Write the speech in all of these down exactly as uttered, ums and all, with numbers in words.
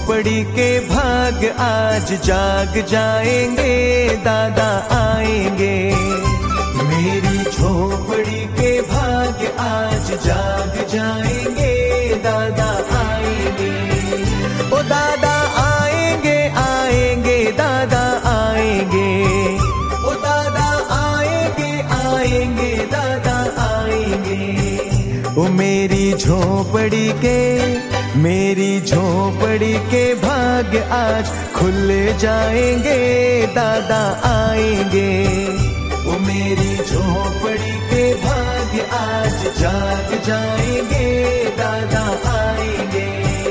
झोपड़ी के भाग आज जाग जाएंगे, दादा आएंगे। मेरी झोपड़ी के भाग आज जाग जाएंगे, दादा आएंगे। ओ दादा आएंगे आएंगे दादा आएंगे, ओ दादा आएंगे आएंगे दादा आएंगे। ओ मेरी झोपड़ी के मेरी झोपड़ी के भाग आज खुल जाएंगे, दादा आएंगे। ओ मेरी झोपड़ी के भाग आज जाग जाएंगे, दादा आएंगे।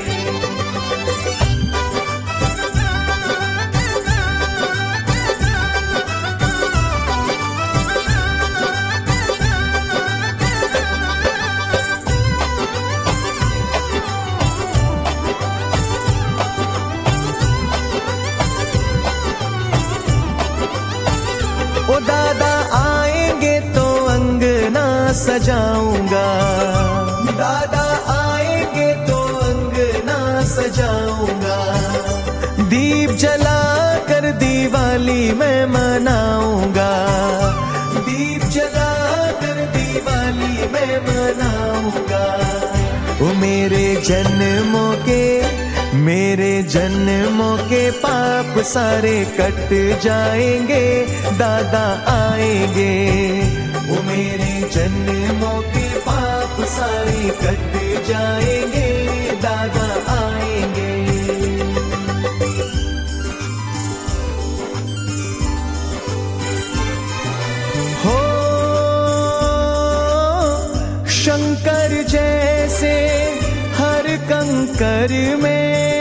ओ दादा आएंगे तो अंगना सजाऊंगा, दादा आएंगे तो अंगना सजाऊंगा। दीप जलाकर दिवाली मैं मनाऊंगा, दीप जलाकर दिवाली मैं मनाऊंगा। ओ मेरे जन्मों के मेरे जन्मों के पाप सारे कट जाएंगे, दादा आएंगे। वो मेरे जन्मों के पाप सारे कट जाएंगे, दादा आएंगे। हो शंकर जैसे हर कंकर में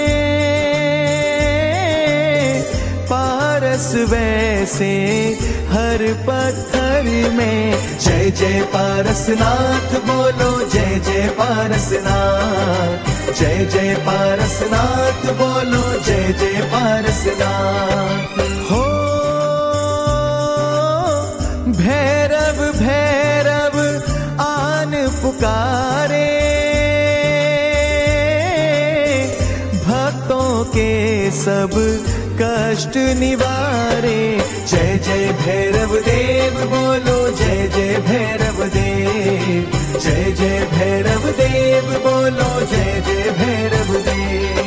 पारस वैसे हर पत्थर में। जय जय पारसनाथ बोलो, जय जय पारसनाथ, जय जय पारसनाथ बोलो, जय जय पारसनाथ। हो भैरव भैरव आन पुकारे, भक्तों के सब कष्ट निवारे। जय जय भैरव देव बोलो, जय जय भैरव देव, जय जय भैरव देव बोलो, जय जय भैरव देव।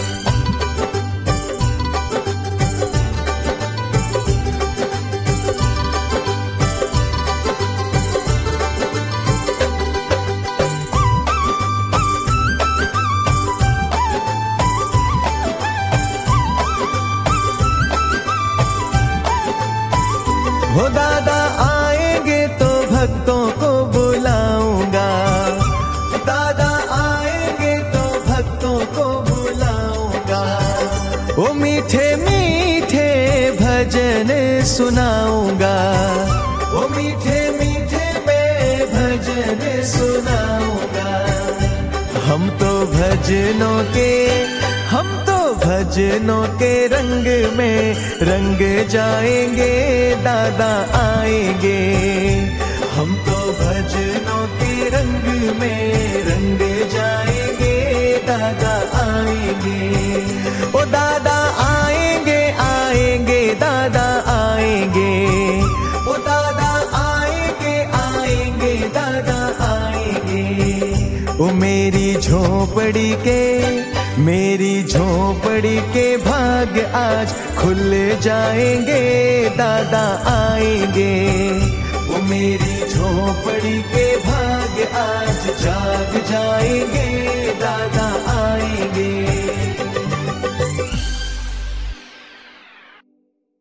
हो दादा आएंगे तो भक्तों को बुलाऊंगा, दादा आएंगे तो भक्तों को बुलाऊंगा। ओ मीठे मीठे भजन सुनाऊंगा, ओ मीठे मीठे मैं भजन सुनाऊंगा। हम तो भजनों के हम तो भजनों के रंग में रंग जाएंगे, दादा आएंगे। हम तो भजनों के रंग में रंग जाएंगे, दादा आएंगे। ओ दादा आएंगे आएंगे दादा आएंगे, ओ दादा आएंगे आएंगे दादा आएंगे। ओ मेरी झोपड़ी के मेरी झोपड़ी के भाग आज खुल जाएंगे, दादा आएंगे। वो मेरी झोपड़ी के भाग आज जाग जाएंगे।